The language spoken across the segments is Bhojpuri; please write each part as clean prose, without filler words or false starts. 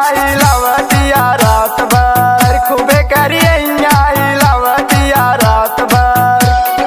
हिलावतिया रात भर खूबे करिया हिलावतिया रात भर।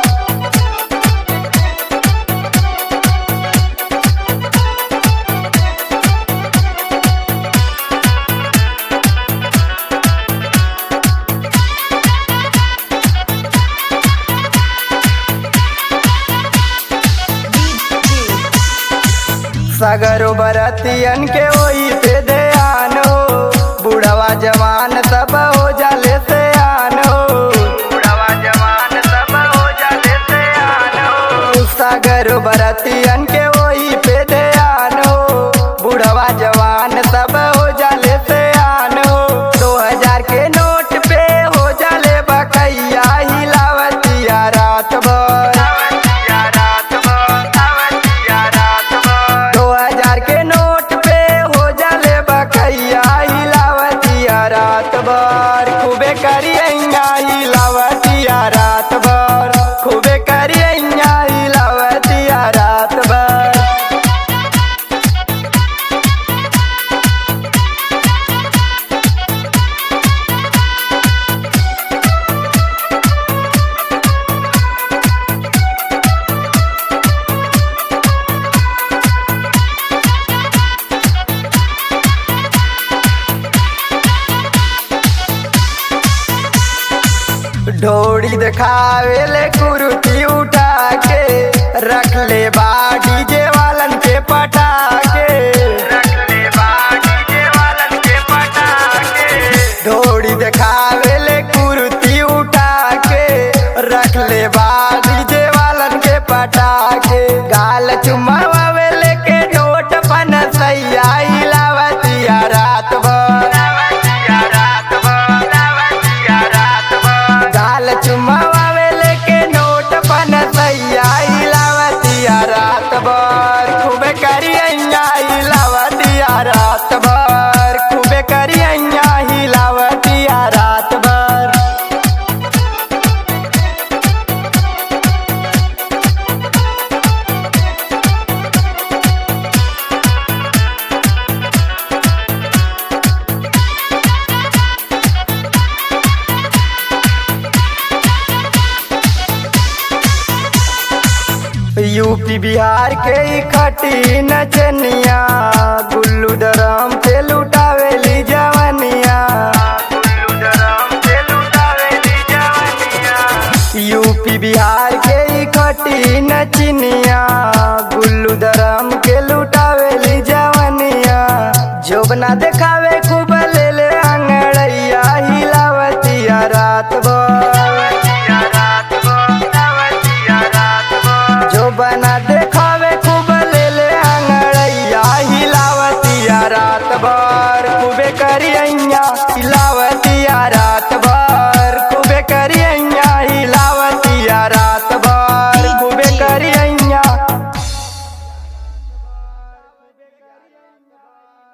सगरो बरतियन के ओई पे ध्यान हो, बुढ़वा जवान सब हो जाले से आन हो, बुढ़वा जवान सब हो जाले से आन हो। सगरो बरतियन के ओई पे ध्यान हो, बुढ़वा जवान सब हो जाले से आन हो। 2000 के नोट पे हो जाले बकैया हिलावतिया रात भर। 2000 के नोट पे हो जाले बकैया हिलावतिया रात भर खूबे करिया हिलावतिया रात भर खूबे करिया हिलावतिया रात भर। ढोड़ी दिखावे ले कुर्ती उठा के रख ले बाड़ी जे वालन के पटा के, रख ले बाड़ी जे वालन के पटा के। ढोड़ी दिखावे ले कुर्ती उठा के रख ले बाड़ी जे वालन के पटा के। गाल चुमावे ले के नोट पन सैया हिलावतिया रात भर। चुमावे लेके नोट पन सैया हिलावतिया रात भर खूबे करिया हिलावतिया रात भर खूबे करिया हिलावतिया रात भर। यूपी बिहार के इकट्ठी नचनिया गुल्लू दराम पे लुटावेली जवनिया, गुल्लू दराम पे लुटावेली जवनिया। यूपी बिहार के इकट्ठी नचनिया गुल्लू दराम के लुटावेली जवनिया। जोबना देखावे खूब ले ले अंगड़ैया हिलावतिया रात भर। बना देखावे खूब ले ले अंगड़ैया हिलावतिया रात भर खूबे करिया हिलावतिया।